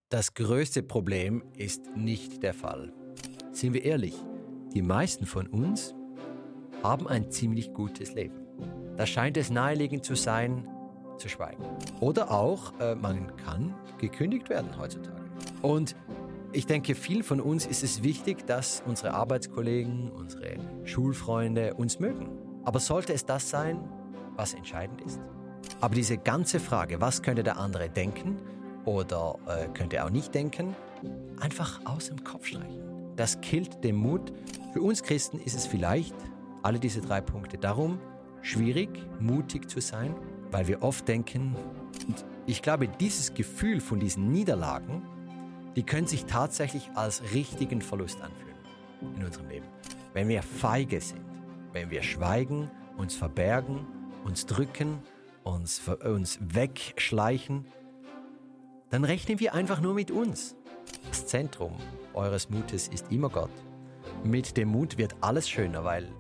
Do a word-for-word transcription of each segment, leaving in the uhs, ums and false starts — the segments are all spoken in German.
Das größte Problem ist nicht der Fall. Sind wir ehrlich, die meisten von uns haben ein ziemlich gutes Leben. Da scheint es naheliegend zu sein, zu schweigen. Oder auch, äh, man kann gekündigt werden heutzutage. Und ich denke, vielen von uns ist es wichtig, dass unsere Arbeitskollegen, unsere Schulfreunde uns mögen. Aber sollte es das sein, was entscheidend ist? Aber diese ganze Frage, was könnte der andere denken oder äh, könnte er auch nicht denken, einfach aus dem Kopf streichen. Das killt den Mut. Für uns Christen ist es vielleicht, alle diese drei Punkte, darum schwierig, mutig zu sein, weil wir oft denken, und ich glaube, dieses Gefühl von diesen Niederlagen, die können sich tatsächlich als richtigen Verlust anfühlen in unserem Leben. Wenn wir feige sind, wenn wir schweigen, uns verbergen, uns drücken, uns, uns wegschleichen, dann rechnen wir einfach nur mit uns. Das Zentrum eures Mutes ist immer Gott. Mit dem Mut wird alles schöner, weil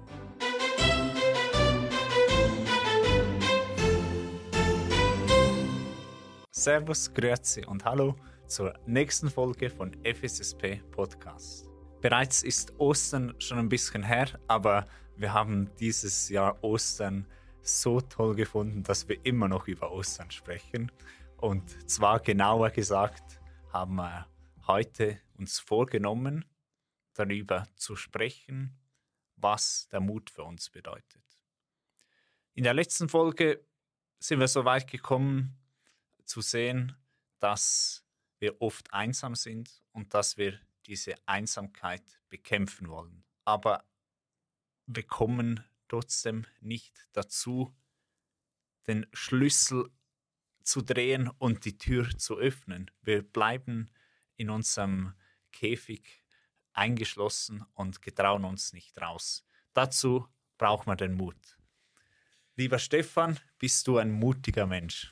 Servus, Grüezi und Hallo zur nächsten Folge von F S S P Podcast. Bereits ist Ostern schon ein bisschen her, aber wir haben dieses Jahr Ostern so toll gefunden, dass wir immer noch über Ostern sprechen. Und zwar genauer gesagt haben wir heute uns vorgenommen, darüber zu sprechen, was der Mut für uns bedeutet. In der letzten Folge sind wir so weit gekommen, zu sehen, dass wir oft einsam sind und dass wir diese Einsamkeit bekämpfen wollen. Aber wir kommen trotzdem nicht dazu, den Schlüssel zu drehen und die Tür zu öffnen. Wir bleiben in unserem Käfig eingeschlossen und getrauen uns nicht raus. Dazu braucht man den Mut. Lieber Stefan, bist du ein mutiger Mensch?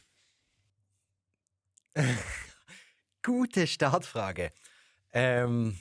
Gute Startfrage. Ähm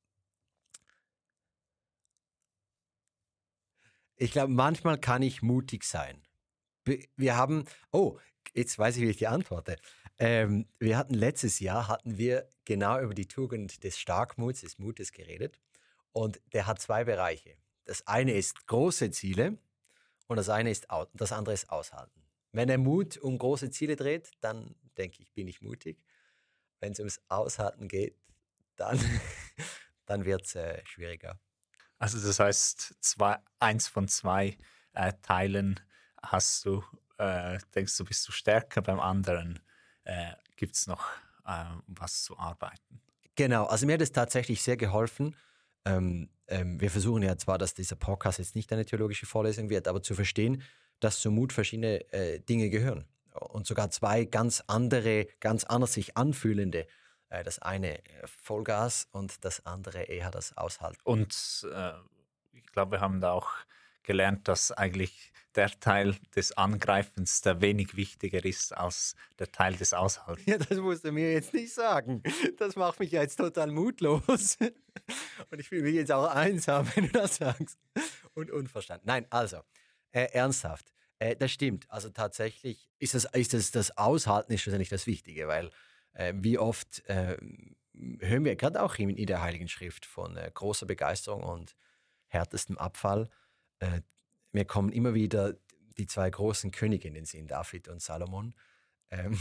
ich glaube, manchmal kann ich mutig sein. Wir haben, oh, jetzt weiß ich, wie ich die antworte. Ähm, wir hatten letztes Jahr, hatten wir genau über die Tugend des Starkmuts, des Mutes geredet. Und der hat zwei Bereiche. Das eine ist große Ziele und das, eine ist, das andere ist Aushalten. Wenn der Mut um große Ziele dreht, dann denke ich, bin ich mutig. Wenn es ums Aushalten geht, dann, dann wird es äh, schwieriger. Also das heißt, zwei, eins von zwei äh, Teilen hast du, äh, denkst du, bist du stärker, beim anderen äh, gibt es noch äh, was zu arbeiten. Genau, also mir hat es tatsächlich sehr geholfen. Ähm, ähm, wir versuchen ja zwar, dass dieser Podcast jetzt nicht eine theologische Vorlesung wird, aber zu verstehen, dass zum Mut verschiedene äh, Dinge gehören. Und sogar zwei ganz andere, ganz anders sich anfühlende. Äh, das eine äh, Vollgas und das andere eher das Aushalten. Und äh, ich glaube, wir haben da auch gelernt, dass eigentlich der Teil des Angreifens der wenig wichtiger ist als der Teil des Aushaltens. Ja, das musst du mir jetzt nicht sagen. Das macht mich ja jetzt total mutlos. Und ich fühle mich jetzt auch einsam, wenn du das sagst. Und unverstanden. Nein, also, äh, ernsthaft. Äh, das stimmt. Also tatsächlich ist das, ist das, das Aushalten ist schlussendlich das Wichtige, weil äh, wie oft äh, hören wir gerade auch in, in der Heiligen Schrift von äh, großer Begeisterung und härtestem Abfall. Äh, mir kommen immer wieder die zwei großen Könige in den Sinn, David und Salomon. Ähm,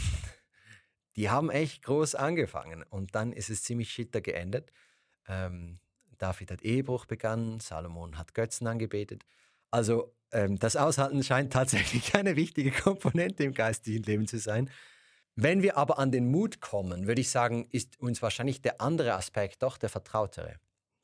die haben echt groß angefangen und dann ist es ziemlich schitter geendet. Ähm, David hat Ehebruch begangen, Salomon hat Götzen angebetet. Also ähm, das Aushalten scheint tatsächlich eine wichtige Komponente im geistlichen Leben zu sein. Wenn wir aber an den Mut kommen, würde ich sagen, ist uns wahrscheinlich der andere Aspekt doch der vertrautere.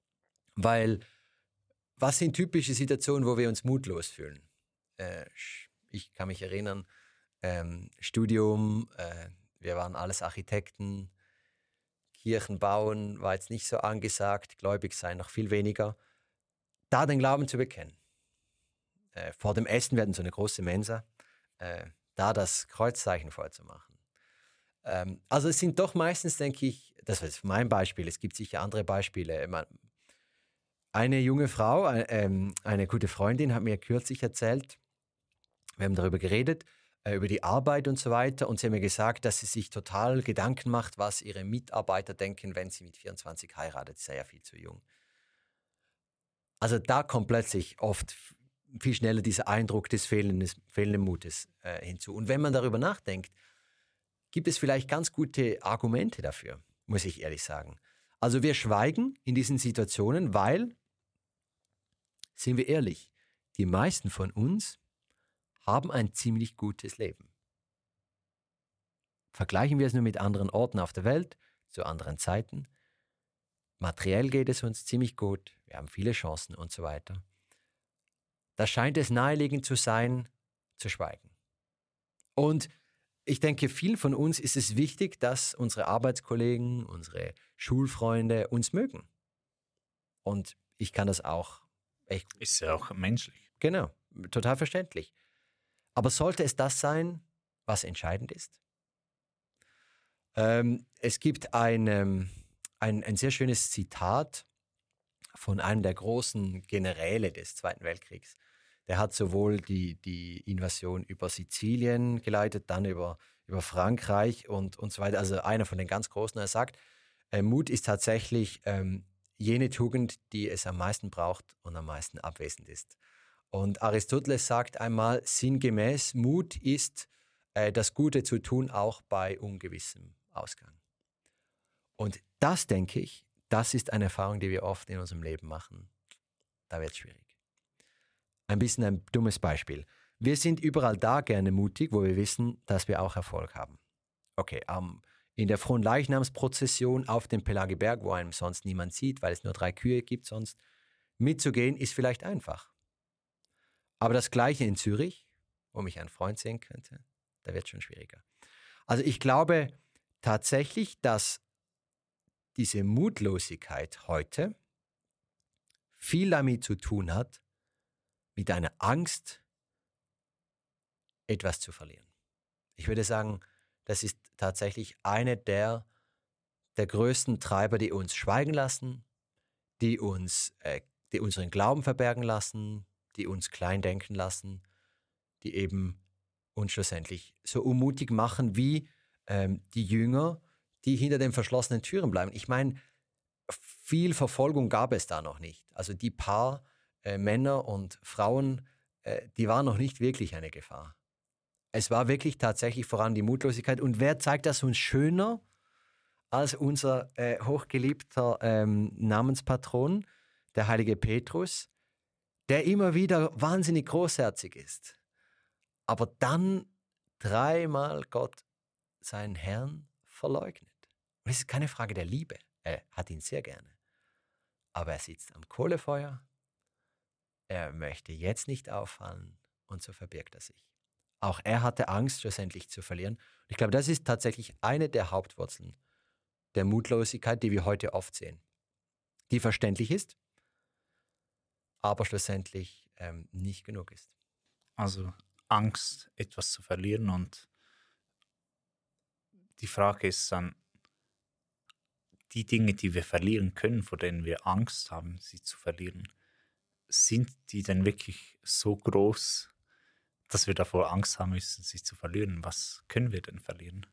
Weil was sind typische Situationen, wo wir uns mutlos fühlen? Äh, ich kann mich erinnern, ähm, Studium, äh, wir waren alles Architekten, Kirchen bauen war jetzt nicht so angesagt, gläubig sein noch viel weniger. Da den Glauben zu bekennen. Äh, vor dem Essen werden so eine große Mensa, äh, da das Kreuzzeichen vorzumachen. Ähm, also es sind doch meistens, denke ich, das ist mein Beispiel, es gibt sicher andere Beispiele. Man, Eine junge Frau, eine gute Freundin, hat mir kürzlich erzählt, wir haben darüber geredet, äh, über die Arbeit und so weiter. Und sie hat mir gesagt, dass sie sich total Gedanken macht, was ihre Mitarbeiter denken, wenn sie mit vierundzwanzig heiratet. Sie ist ja viel zu jung. Also da kommt plötzlich oft viel schneller dieser Eindruck des fehlenden, fehlenden Mutes äh, hinzu. Und wenn man darüber nachdenkt, gibt es vielleicht ganz gute Argumente dafür, muss ich ehrlich sagen. Also wir schweigen in diesen Situationen, weil, sind wir ehrlich, die meisten von uns haben ein ziemlich gutes Leben. Vergleichen wir es nur mit anderen Orten auf der Welt, zu anderen Zeiten. Materiell geht es uns ziemlich gut, wir haben viele Chancen und so weiter. Da scheint es naheliegend zu sein, zu schweigen. Und ich denke, vielen von uns ist es wichtig, dass unsere Arbeitskollegen, unsere Schulfreunde uns mögen. Und ich kann das auch echt. Ist ja auch menschlich. Genau, total verständlich. Aber sollte es das sein, was entscheidend ist? Ähm, es gibt ein, ähm, ein, ein sehr schönes Zitat von einem der großen Generäle des Zweiten Weltkriegs. Der hat sowohl die, die Invasion über Sizilien geleitet, dann über, über Frankreich und, und so weiter. Also einer von den ganz Großen. Er sagt, äh, Mut ist tatsächlich ähm, jene Tugend, die es am meisten braucht und am meisten abwesend ist. Und Aristoteles sagt einmal sinngemäß, Mut ist äh, das Gute zu tun, auch bei ungewissem Ausgang. Und das, denke ich, das ist eine Erfahrung, die wir oft in unserem Leben machen. Da wird es schwierig. Ein bisschen ein dummes Beispiel. Wir sind überall da gerne mutig, wo wir wissen, dass wir auch Erfolg haben. Okay, um, in der Fronleichnamsprozession auf dem Pelagiberg, wo einem sonst niemand sieht, weil es nur drei Kühe gibt sonst, mitzugehen ist vielleicht einfach. Aber das Gleiche in Zürich, wo mich ein Freund sehen könnte, da wird es schon schwieriger. Also ich glaube tatsächlich, dass diese Mutlosigkeit heute viel damit zu tun hat, mit einer Angst, etwas zu verlieren. Ich würde sagen, das ist tatsächlich eine der, der größten Treiber, die uns schweigen lassen, die uns, äh, die unseren Glauben verbergen lassen, die uns klein denken lassen, die eben uns schlussendlich so unmutig machen wie ähm, die Jünger, die hinter den verschlossenen Türen bleiben. Ich meine, viel Verfolgung gab es da noch nicht. Also die paar äh, Männer und Frauen, äh, die waren noch nicht wirklich eine Gefahr. Es war wirklich tatsächlich voran die Mutlosigkeit. Und wer zeigt das uns schöner als unser äh, hochgeliebter ähm, Namenspatron, der heilige Petrus, der immer wieder wahnsinnig großherzig ist, aber dann dreimal Gott, seinen Herrn, verleugnet. Und es ist keine Frage der Liebe. Er hat ihn sehr gerne. Aber er sitzt am Kohlefeuer, er möchte jetzt nicht auffallen und so verbirgt er sich. Auch er hatte Angst, schlussendlich zu verlieren. Und ich glaube, das ist tatsächlich eine der Hauptwurzeln der Mutlosigkeit, die wir heute oft sehen. Die verständlich ist, aber schlussendlich ähm, nicht genug ist. Also Angst, etwas zu verlieren. Und die Frage ist dann, die Dinge, die wir verlieren können, vor denen wir Angst haben, sie zu verlieren, sind die denn wirklich so groß, dass wir davor Angst haben müssen, sie zu verlieren? Was können wir denn verlieren?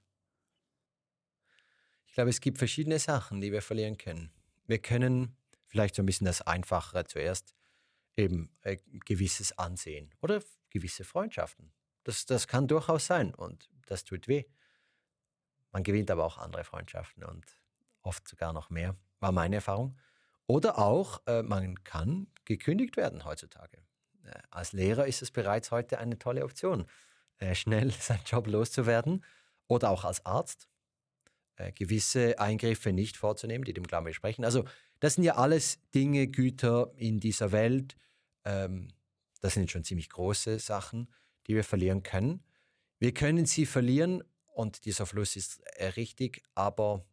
Ich glaube, es gibt verschiedene Sachen, die wir verlieren können. Wir können vielleicht so ein bisschen das Einfachere zuerst, eben äh, gewisses Ansehen oder gewisse Freundschaften. Das, das kann durchaus sein und das tut weh. Man gewinnt aber auch andere Freundschaften und oft sogar noch mehr, war meine Erfahrung. Oder auch, äh, man kann gekündigt werden heutzutage. Äh, als Lehrer ist es bereits heute eine tolle Option, äh, schnell seinen Job loszuwerden. Oder auch als Arzt, äh, gewisse Eingriffe nicht vorzunehmen, die dem Glauben widersprechen. Also das sind ja alles Dinge, Güter in dieser Welt. Ähm, das sind schon ziemlich große Sachen, die wir verlieren können. Wir können sie verlieren und dieser Fluss ist äh, richtig, aber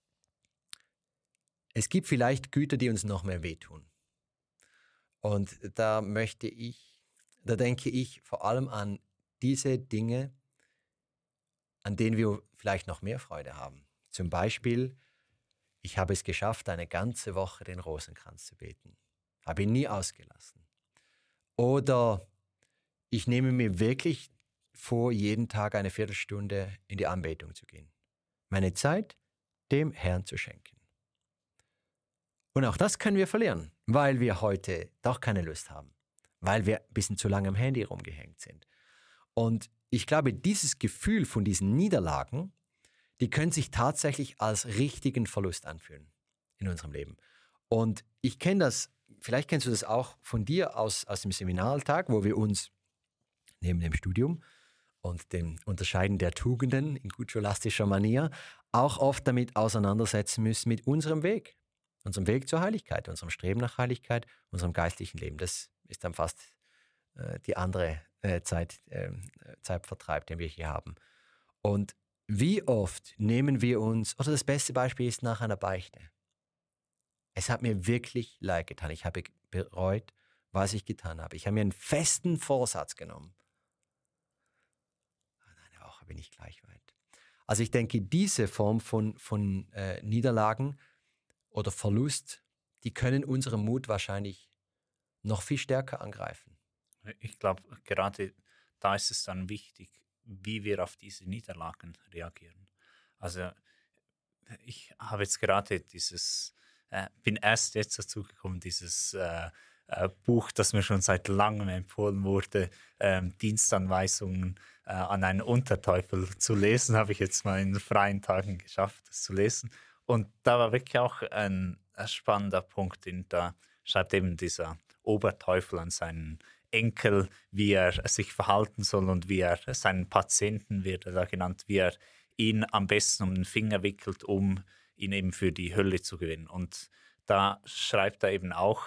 es gibt vielleicht Güter, die uns noch mehr wehtun. Und da möchte ich, da denke ich vor allem an diese Dinge, an denen wir vielleicht noch mehr Freude haben. Zum Beispiel, ich habe es geschafft, eine ganze Woche den Rosenkranz zu beten. Habe ihn nie ausgelassen. Oder ich nehme mir wirklich vor, jeden Tag eine Viertelstunde in die Anbetung zu gehen. Meine Zeit dem Herrn zu schenken. Und auch das können wir verlieren, weil wir heute doch keine Lust haben, weil wir ein bisschen zu lange am Handy rumgehängt sind. Und ich glaube, dieses Gefühl von diesen Niederlagen, die können sich tatsächlich als richtigen Verlust anfühlen in unserem Leben. Und ich kenne das, vielleicht kennst du das auch von dir aus, aus dem Seminaralltag, wo wir uns neben dem Studium und dem Unterscheiden der Tugenden in gut scholastischer Manier auch oft damit auseinandersetzen müssen mit unserem Weg, unserem Weg zur Heiligkeit, unserem Streben nach Heiligkeit, unserem geistlichen Leben. Das ist dann fast äh, die andere äh, Zeit, äh, Zeitvertreib, den wir hier haben. Und wie oft nehmen wir uns, oder das beste Beispiel ist nach einer Beichte. Es hat mir wirklich leid getan. Ich habe bereut, was ich getan habe. Ich habe mir einen festen Vorsatz genommen. Nach einer Woche bin ich gleich weit. Also ich denke, diese Form von, von äh, Niederlagen oder Verlust, die können unseren Mut wahrscheinlich noch viel stärker angreifen. Ich glaube, gerade da ist es dann wichtig, wie wir auf diese Niederlagen reagieren. Also ich habe jetzt gerade dieses, äh, bin erst jetzt dazu gekommen, dieses äh, äh, Buch, das mir schon seit langem empfohlen wurde, ähm, Dienstanweisungen äh, an einen Unterteufel zu lesen, habe ich jetzt mal in freien Tagen geschafft, das zu lesen. Und da war wirklich auch ein, ein spannender Punkt, den da schreibt eben dieser Oberteufel an seinen Enkel, wie er sich verhalten soll und wie er seinen Patienten, wird er da genannt, wie er ihn am besten um den Finger wickelt, um ihn eben für die Hölle zu gewinnen. Und da schreibt er eben auch,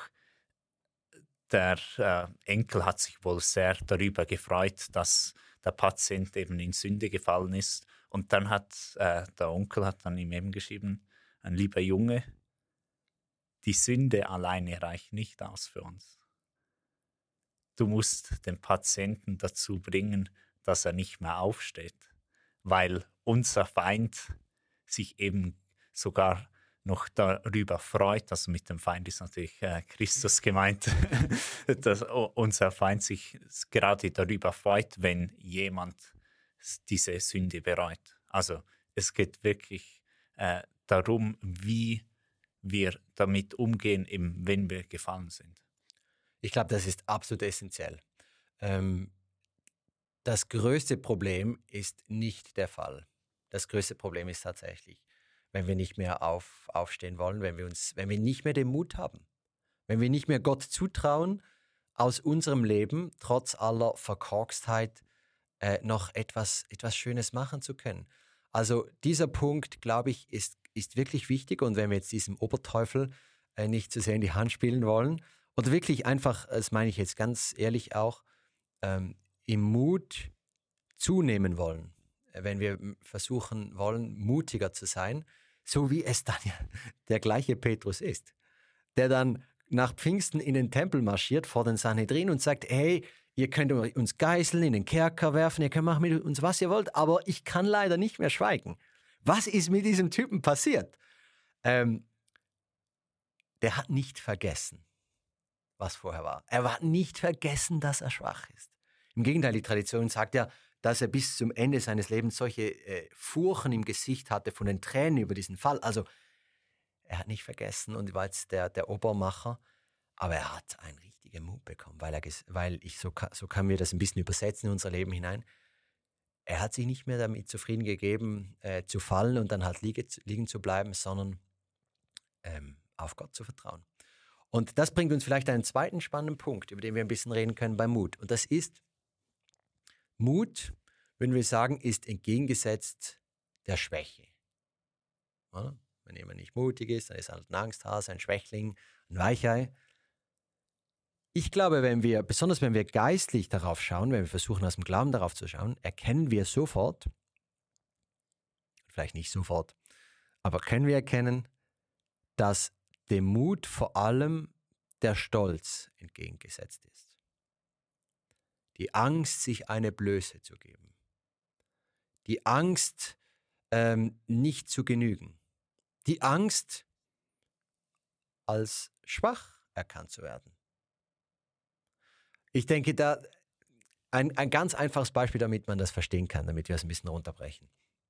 der äh, Enkel hat sich wohl sehr darüber gefreut, dass der Patient eben in Sünde gefallen ist. Und dann hat äh, der Onkel hat dann ihm eben geschrieben, ein lieber Junge, die Sünde alleine reicht nicht aus für uns. Du musst den Patienten dazu bringen, dass er nicht mehr aufsteht, weil unser Feind sich eben sogar noch darüber freut, also mit dem Feind ist natürlich äh, Christus gemeint, dass unser Feind sich gerade darüber freut, wenn jemand diese Sünde bereut. Also es geht wirklich äh, darum, wie wir damit umgehen, eben wenn wir gefallen sind. Ich glaube, das ist absolut essentiell. Ähm, das größte Problem ist nicht der Fall. Das größte Problem ist tatsächlich, wenn wir nicht mehr auf, aufstehen wollen, wenn wir uns, wenn wir nicht mehr den Mut haben, wenn wir nicht mehr Gott zutrauen, aus unserem Leben trotz aller Verkorkstheit äh, noch etwas, etwas Schönes machen zu können. Also dieser Punkt, glaube ich, ist, ist wirklich wichtig. Und wenn wir jetzt diesem Oberteufel äh, nicht zu sehr in die Hand spielen wollen, oder wirklich einfach, das meine ich jetzt ganz ehrlich auch, ähm, im Mut zunehmen wollen, wenn wir versuchen wollen, mutiger zu sein, so wie es dann ja der gleiche Petrus ist, der dann nach Pfingsten in den Tempel marschiert vor den Sanhedrin und sagt, hey, ihr könnt uns geißeln, in den Kerker werfen, ihr könnt machen mit uns, was ihr wollt, aber ich kann leider nicht mehr schweigen. Was ist mit diesem Typen passiert? Ähm, der hat nicht vergessen, was vorher war. Er hat nicht vergessen, dass er schwach ist. Im Gegenteil, die Tradition sagt ja, dass er bis zum Ende seines Lebens solche äh, Furchen im Gesicht hatte von den Tränen über diesen Fall. Also er hat nicht vergessen und war jetzt der, der Obermacher, aber er hat einen richtigen Mut bekommen, weil, er, weil ich, so, so können wir das ein bisschen übersetzen in unser Leben hinein. Er hat sich nicht mehr damit zufrieden gegeben, äh, zu fallen und dann halt liege, liegen zu bleiben, sondern ähm, auf Gott zu vertrauen. Und das bringt uns vielleicht einen zweiten spannenden Punkt, über den wir ein bisschen reden können beim Mut. Und das ist, Mut, würden wir sagen, ist entgegengesetzt der Schwäche. Ja, wenn jemand nicht mutig ist, dann ist er halt ein Angsthase, ein Schwächling, ein Weichei. Ich glaube, wenn wir, besonders wenn wir geistlich darauf schauen, wenn wir versuchen, aus dem Glauben darauf zu schauen, erkennen wir sofort, vielleicht nicht sofort, aber können wir erkennen, dass dem Mut vor allem der Stolz entgegengesetzt ist. Die Angst, sich eine Blöße zu geben. Die Angst, ähm, nicht zu genügen. Die Angst, als schwach erkannt zu werden. Ich denke, da, ein, ein ganz einfaches Beispiel, damit man das verstehen kann, damit wir es ein bisschen runterbrechen.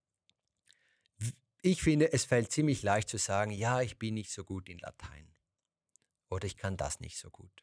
Ich finde, es fällt ziemlich leicht zu sagen, ja, ich bin nicht so gut in Latein. Oder ich kann das nicht so gut.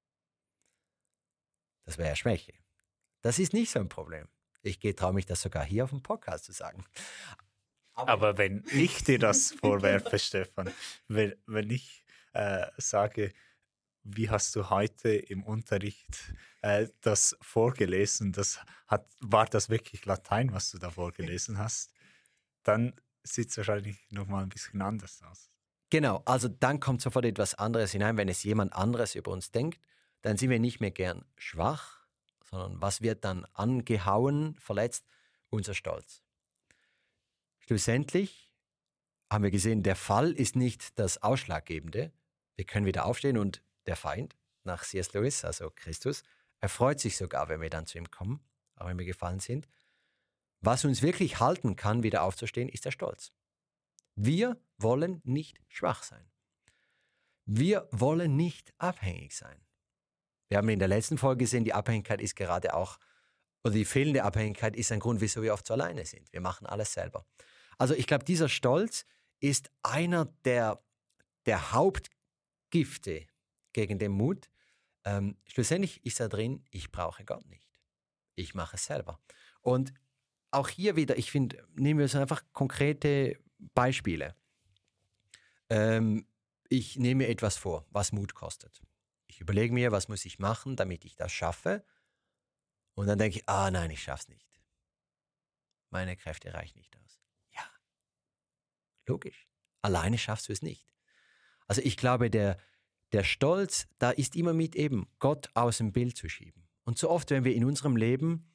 Das wäre ja Schwäche. Das ist nicht so ein Problem. Ich traue mich das sogar hier auf dem Podcast zu sagen. Aber, Aber wenn ich dir das vorwerfe, Stefan, wenn, wenn ich äh, sage, wie hast du heute im Unterricht äh, das vorgelesen, das hat, war das wirklich Latein, was du da vorgelesen hast, dann sieht es wahrscheinlich nochmal ein bisschen anders aus. Genau, also dann kommt sofort etwas anderes hinein. Wenn es jemand anderes über uns denkt, dann sind wir nicht mehr gern schwach, sondern was wird dann angehauen, verletzt? Unser Stolz. Schlussendlich haben wir gesehen, der Fall ist nicht das Ausschlaggebende. Wir können wieder aufstehen und der Feind, nach C S Lewis, also Christus, erfreut sich sogar, wenn wir dann zu ihm kommen, auch wenn wir gefallen sind. Was uns wirklich halten kann, wieder aufzustehen, ist der Stolz. Wir wollen nicht schwach sein. Wir wollen nicht abhängig sein. Wir haben in der letzten Folge gesehen, die Abhängigkeit ist gerade auch, oder die fehlende Abhängigkeit ist ein Grund, wieso wir oft so alleine sind. Wir machen alles selber. Also ich glaube, dieser Stolz ist einer der, der Hauptgifte gegen den Mut. Ähm, schlussendlich ist da drin, ich brauche Gott nicht. Ich mache es selber. Und auch hier wieder, ich finde, nehmen wir uns einfach konkrete Beispiele. Ähm, ich nehme mir etwas vor, was Mut kostet. Ich überlege mir, was muss ich machen, damit ich das schaffe. Und dann denke ich, ah nein, ich schaffe es nicht. Meine Kräfte reichen nicht aus. Ja, logisch. Alleine schaffst du es nicht. Also ich glaube, der, der Stolz, da ist immer mit eben, Gott aus dem Bild zu schieben. Und so oft, wenn wir in unserem Leben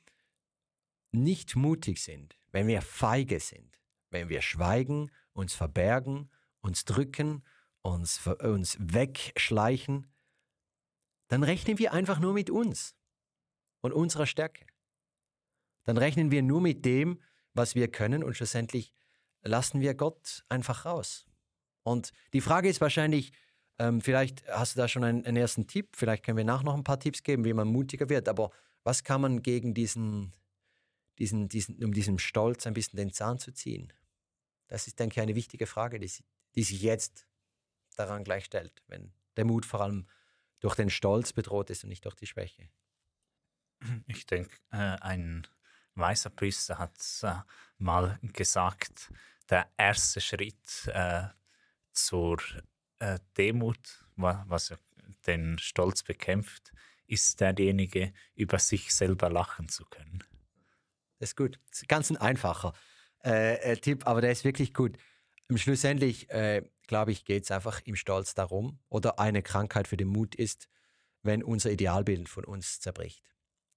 nicht mutig sind, wenn wir feige sind, wenn wir schweigen, uns verbergen, uns drücken, uns, uns wegschleichen, dann rechnen wir einfach nur mit uns und unserer Stärke. Dann rechnen wir nur mit dem, was wir können und schlussendlich lassen wir Gott einfach raus. Und die Frage ist wahrscheinlich, ähm, vielleicht hast du da schon einen, einen ersten Tipp, vielleicht können wir nach noch ein paar Tipps geben, wie man mutiger wird, aber was kann man gegen diesen, diesen, diesen um diesem Stolz ein bisschen den Zahn zu ziehen? Das ist, denke ich, eine wichtige Frage, die, die sich jetzt daran gleich stellt, wenn der Mut vor allem durch den Stolz bedroht ist und nicht durch die Schwäche. Ich denke, äh, ein weiser Priester hat äh, mal gesagt, der erste Schritt äh, zur äh, Demut, was den Stolz bekämpft, ist derjenige, über sich selber lachen zu können. Das ist gut. Das ist ganz ein einfacher äh, äh, Tipp, aber der ist wirklich gut. Schlussendlich, äh, glaube ich, geht es einfach im Stolz darum, oder eine Krankheit für den Mut ist, wenn unser Idealbild von uns zerbricht.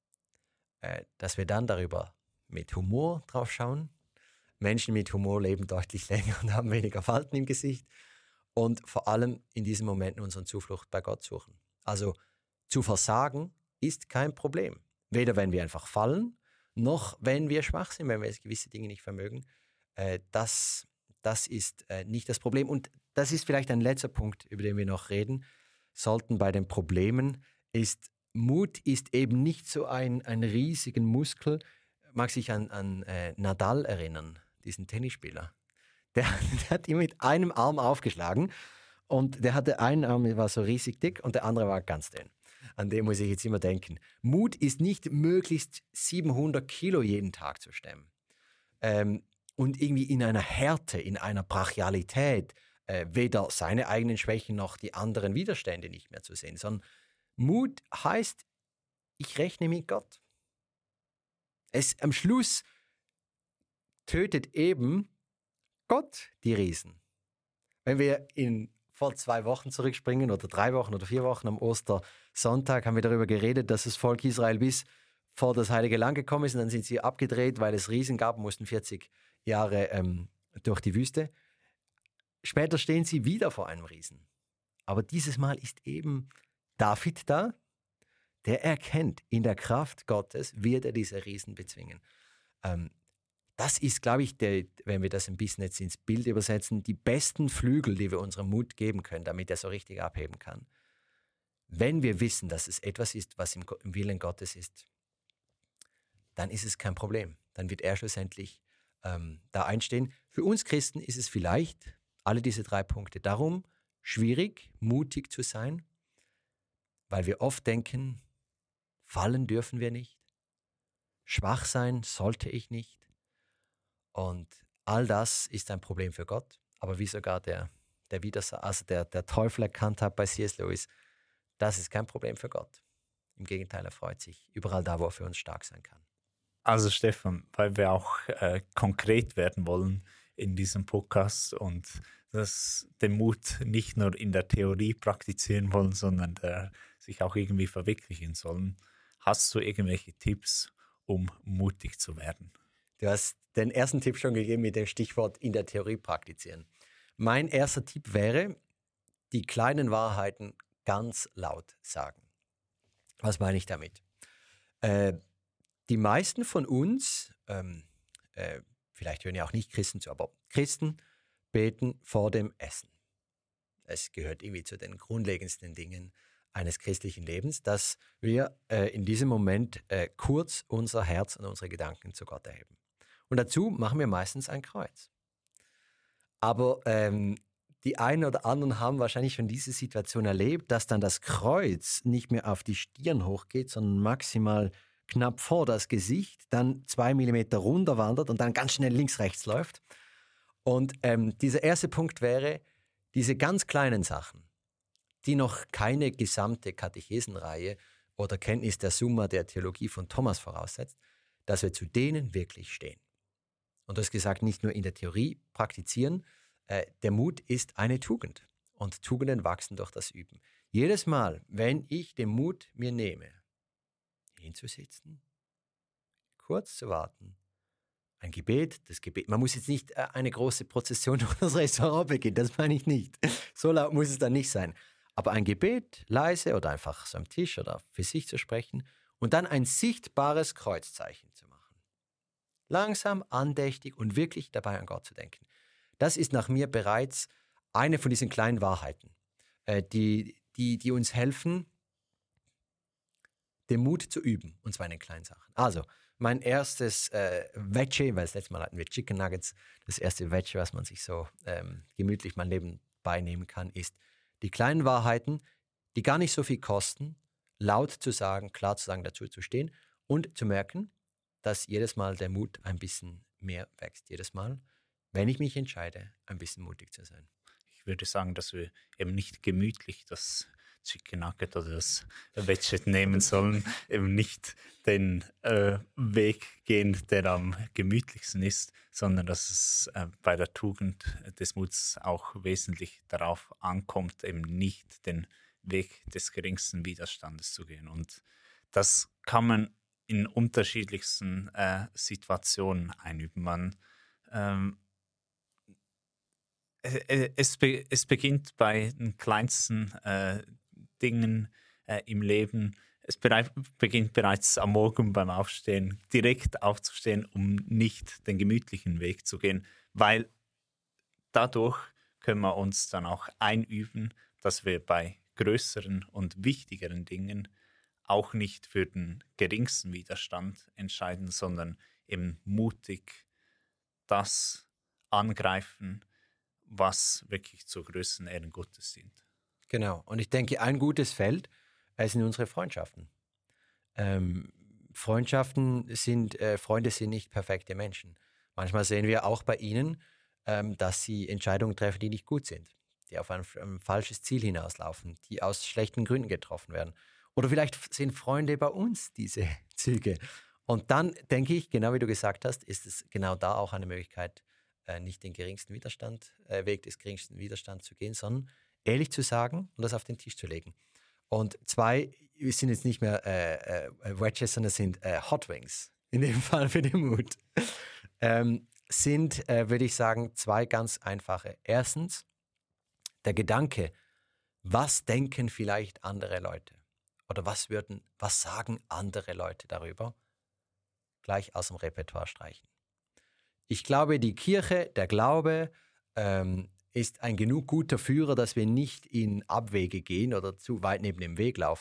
Äh, dass wir dann darüber mit Humor drauf schauen. Menschen mit Humor leben deutlich länger und haben weniger Falten im Gesicht. Und vor allem in diesen Momenten unseren Zuflucht bei Gott suchen. Also zu versagen ist kein Problem. Weder wenn wir einfach fallen, noch wenn wir schwach sind, wenn wir gewisse Dinge nicht vermögen. Äh, das, das ist äh, nicht das Problem. Und das ist vielleicht ein letzter Punkt, über den wir noch reden sollten bei den Problemen, ist, Mut ist eben nicht so ein, ein riesigen Muskel. Mag sich an, an äh, Nadal erinnern, diesen Tennisspieler. Der, der hat ihn mit einem Arm aufgeschlagen und der hatte einen Arm, der war so riesig dick und der andere war ganz dünn. An dem muss ich jetzt immer denken. Mut ist nicht möglichst siebenhundert Kilo jeden Tag zu stemmen. Ähm, und irgendwie in einer Härte, in einer Brachialität, äh, weder seine eigenen Schwächen noch die anderen Widerstände nicht mehr zu sehen, sondern Mut heißt, ich rechne mit Gott. Es am Schluss tötet eben Gott die Riesen. Wenn wir in vor zwei Wochen zurückspringen oder drei Wochen oder vier Wochen am Ostersonntag, haben wir darüber geredet, dass das Volk Israel bis vor das Heilige Land gekommen ist und dann sind sie abgedreht, weil es Riesen gab, mussten vierzig Jahre ähm, durch die Wüste. Später stehen sie wieder vor einem Riesen. Aber dieses Mal ist eben David da, der erkennt, in der Kraft Gottes wird er diese Riesen bezwingen. Ähm, Das ist, glaube ich, der, wenn wir das ein bisschen jetzt ins Bild übersetzen, die besten Flügel, die wir unserem Mut geben können, damit er so richtig abheben kann. Wenn wir wissen, dass es etwas ist, was im, im Willen Gottes ist. dann ist es kein Problem. Dann wird er schlussendlich ähm, da einstehen. Für uns Christen ist es vielleicht, alle diese drei Punkte, darum schwierig, mutig zu sein, weil wir oft denken, fallen dürfen wir nicht, schwach sein sollte ich nicht. Und all das ist ein Problem für Gott. Aber wie sogar der, der, Widersa- also der, der Teufel erkannt hat bei C S. Lewis, das ist kein Problem für Gott. Im Gegenteil, er freut sich überall da, wo er für uns stark sein kann. Also Stefan, weil wir auch äh, konkret werden wollen in diesem Podcast und das, den Mut nicht nur in der Theorie praktizieren wollen, sondern der sich auch irgendwie verwirklichen sollen. Hast du irgendwelche Tipps, um mutig zu werden? Du hast den ersten Tipp schon gegeben mit dem Stichwort in der Theorie praktizieren. Mein erster Tipp wäre, die kleinen Wahrheiten ganz laut sagen. Was meine ich damit? Äh, die meisten von uns, ähm, äh, vielleicht hören ja auch nicht Christen zu, aber Christen beten vor dem Essen. Es gehört irgendwie zu den grundlegendsten Dingen eines christlichen Lebens, dass wir äh, in diesem Moment äh, kurz unser Herz und unsere Gedanken zu Gott erheben. Und dazu machen wir meistens ein Kreuz. Aber ähm, die einen oder anderen haben wahrscheinlich schon diese Situation erlebt, dass dann das Kreuz nicht mehr auf die Stirn hochgeht, sondern maximal knapp vor das Gesicht, dann zwei Millimeter runter wandert und dann ganz schnell links, rechts läuft. Und ähm, dieser erste Punkt wäre, diese ganz kleinen Sachen, die noch keine gesamte Katechesenreihe oder Kenntnis der Summa der Theologie von Thomas voraussetzt, dass wir zu denen wirklich stehen. Und du hast gesagt, nicht nur in der Theorie praktizieren, äh, der Mut ist eine Tugend und Tugenden wachsen durch das Üben. Jedes Mal, wenn ich den Mut mir nehme, hinzusitzen, kurz zu warten, ein Gebet, das Gebet, man muss jetzt nicht äh, eine große Prozession durch das Restaurant beginnen, das meine ich nicht. So laut muss es dann nicht sein. Aber ein Gebet, leise oder einfach so am Tisch oder für sich zu sprechen und dann ein sichtbares Kreuzzeichen zu machen. Langsam, andächtig und wirklich dabei an Gott zu denken. Das ist nach mir bereits eine von diesen kleinen Wahrheiten, äh, die, die, die uns helfen, den Mut zu üben, und zwar in den kleinen Sachen. Also, mein erstes äh, Veggie, weil das letzte Mal hatten wir Chicken Nuggets, das erste Veggie, was man sich so ähm, gemütlich mein Leben beinehmen kann, ist die kleinen Wahrheiten, die gar nicht so viel kosten, laut zu sagen, klar zu sagen, dazu zu stehen und zu merken, dass jedes Mal der Mut ein bisschen mehr wächst. Jedes Mal, wenn ich mich entscheide, ein bisschen mutig zu sein. Ich würde sagen, dass wir eben nicht gemütlich das Chicken Nugget oder das Veggie nehmen sollen, eben nicht den äh, Weg gehen, der am gemütlichsten ist, sondern dass es äh, bei der Tugend des Muts auch wesentlich darauf ankommt, eben nicht den Weg des geringsten Widerstandes zu gehen. Und das kann man in unterschiedlichsten äh, Situationen einüben. Man ähm, es, be- es beginnt bei den kleinsten äh, Dingen äh, im Leben. Es berei- beginnt bereits am Morgen beim Aufstehen, direkt aufzustehen, um nicht den gemütlichen Weg zu gehen, weil dadurch können wir uns dann auch einüben, dass wir bei größeren und wichtigeren Dingen auch nicht für den geringsten Widerstand entscheiden, sondern eben mutig das angreifen, was wirklich zur größten Ehren Gottes dient. Genau. Und ich denke, ein gutes Feld äh, sind unsere Freundschaften. Ähm, Freundschaften sind, äh, Freunde sind nicht perfekte Menschen. Manchmal sehen wir auch bei ihnen, ähm, dass sie Entscheidungen treffen, die nicht gut sind, die auf ein, ein falsches Ziel hinauslaufen, die aus schlechten Gründen getroffen werden. Oder vielleicht sind Freunde bei uns diese Züge. Und dann denke ich, genau wie du gesagt hast, ist es genau da auch eine Möglichkeit, äh, nicht den geringsten Widerstand, äh, Weg des geringsten Widerstands zu gehen, sondern ehrlich zu sagen und das auf den Tisch zu legen. Und zwei, wir sind jetzt nicht mehr äh, äh, Wedges, sondern sind äh, Hot Wings, in dem Fall für den Mut, ähm, sind, äh, würde ich sagen, zwei ganz einfache. Erstens, der Gedanke, was denken vielleicht andere Leute? Oder was würden, was sagen andere Leute darüber? Gleich aus dem Repertoire streichen. Ich glaube, die Kirche, der Glaube, ähm, ist ein genug guter Führer, dass wir nicht in Abwege gehen oder zu weit neben dem Weg laufen.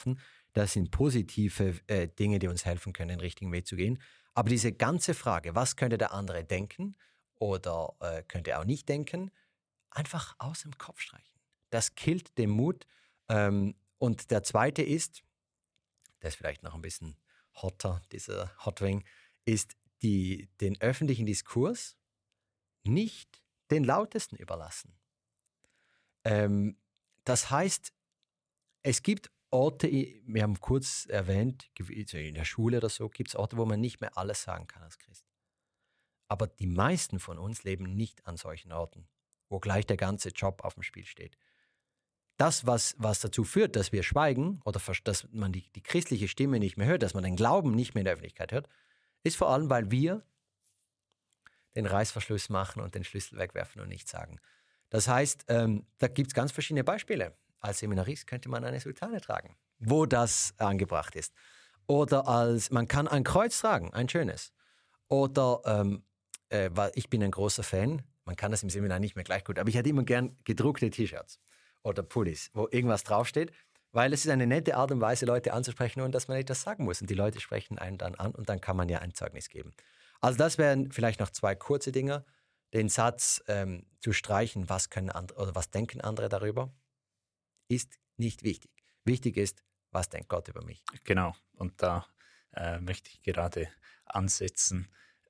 Das sind positive äh, Dinge, die uns helfen können, den richtigen Weg zu gehen. Aber diese ganze Frage, was könnte der andere denken oder äh, könnte er auch nicht denken, einfach aus dem Kopf streichen. Das killt den Mut. Ähm, und der zweite ist, der ist vielleicht noch ein bisschen hotter, dieser Hotwing, ist die, den öffentlichen Diskurs nicht den Lautesten überlassen. Ähm, das heißt, es gibt Orte, wir haben kurz erwähnt, in der Schule oder so, gibt es Orte, wo man nicht mehr alles sagen kann als Christ. Aber die meisten von uns leben nicht an solchen Orten, wo gleich der ganze Job auf dem Spiel steht. Das, was, was dazu führt, dass wir schweigen oder dass man die, die christliche Stimme nicht mehr hört, dass man den Glauben nicht mehr in der Öffentlichkeit hört, ist vor allem, weil wir den Reißverschluss machen und den Schlüssel wegwerfen und nichts sagen. Das heißt, ähm, da gibt es ganz verschiedene Beispiele. Als Seminarist könnte man eine Sultane tragen, wo das angebracht ist. Oder als, man kann ein Kreuz tragen, ein schönes. Oder, ähm, äh, weil ich bin ein großer Fan, man kann das im Seminar nicht mehr gleich gut, aber ich hätte immer gern gedruckte T-Shirts oder Pullis, wo irgendwas draufsteht, weil es ist eine nette Art und Weise, Leute anzusprechen, ohne dass man etwas sagen muss. Und die Leute sprechen einen dann an und dann kann man ja ein Zeugnis geben. Also das wären vielleicht noch zwei kurze Dinge. Den Satz ähm, zu streichen, was können andere oder was denken andere darüber, ist nicht wichtig. Wichtig ist, was denkt Gott über mich. Genau, und da äh, möchte ich gerade ansetzen,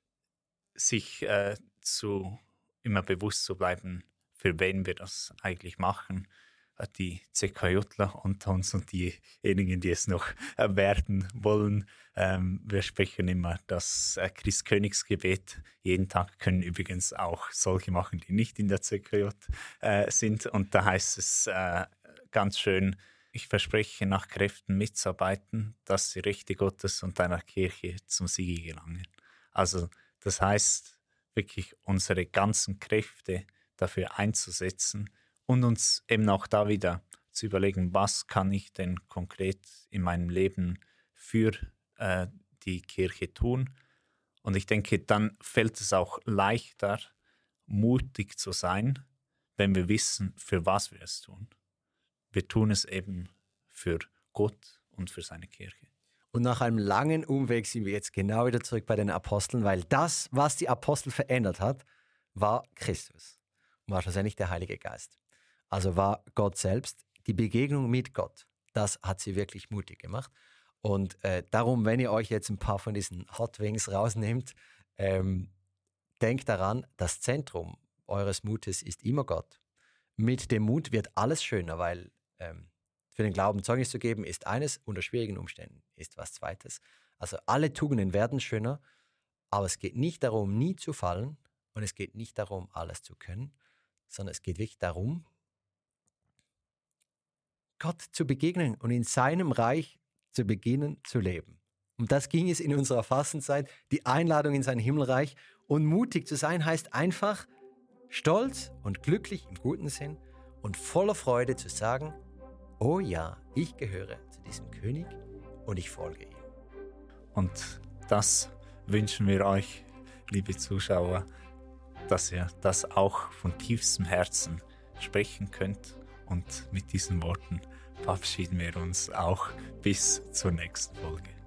sich äh, zu immer bewusst zu bleiben, für wen wir das eigentlich machen. Die ZKJler unter uns und diejenigen, die es noch äh, werden wollen. Ähm, wir sprechen immer das äh, Christkönigsgebet. Jeden Tag können übrigens auch solche machen, die nicht in der Z K J äh, sind. Und da heißt es äh, ganz schön, ich verspreche nach Kräften mitzuarbeiten, dass die Rechte Gottes und deiner Kirche zum Siege gelangen. Also das heißt, wirklich unsere ganzen Kräfte dafür einzusetzen, und uns eben auch da wieder zu überlegen, was kann ich denn konkret in meinem Leben für äh, die Kirche tun. Und ich denke, dann fällt es auch leichter, mutig zu sein, wenn wir wissen, für was wir es tun. Wir tun es eben für Gott und für seine Kirche. Und nach einem langen Umweg sind wir jetzt genau wieder zurück bei den Aposteln, weil das, was die Apostel verändert hat, war Christus und war schlussendlich der Heilige Geist. Also war Gott selbst, die Begegnung mit Gott, das hat sie wirklich mutig gemacht. Und äh, darum, wenn ihr euch jetzt ein paar von diesen Hot Wings rausnehmt, ähm, denkt daran, das Zentrum eures Mutes ist immer Gott. Mit dem Mut wird alles schöner, weil ähm, für den Glauben Zeugnis zu geben ist eines, unter schwierigen Umständen ist was Zweites. Also alle Tugenden werden schöner, aber es geht nicht darum, nie zu fallen und es geht nicht darum, alles zu können, sondern es geht wirklich darum, Gott zu begegnen und in seinem Reich zu beginnen zu leben. Um das ging es in unserer Fastenzeit, die Einladung in sein Himmelreich. Und mutig zu sein heißt einfach stolz und glücklich im guten Sinn und voller Freude zu sagen, oh ja, ich gehöre zu diesem König und ich folge ihm. Und das wünschen wir euch, liebe Zuschauer, dass ihr das auch von tiefstem Herzen sprechen könnt. Und mit diesen Worten verabschieden wir uns auch bis zur nächsten Folge.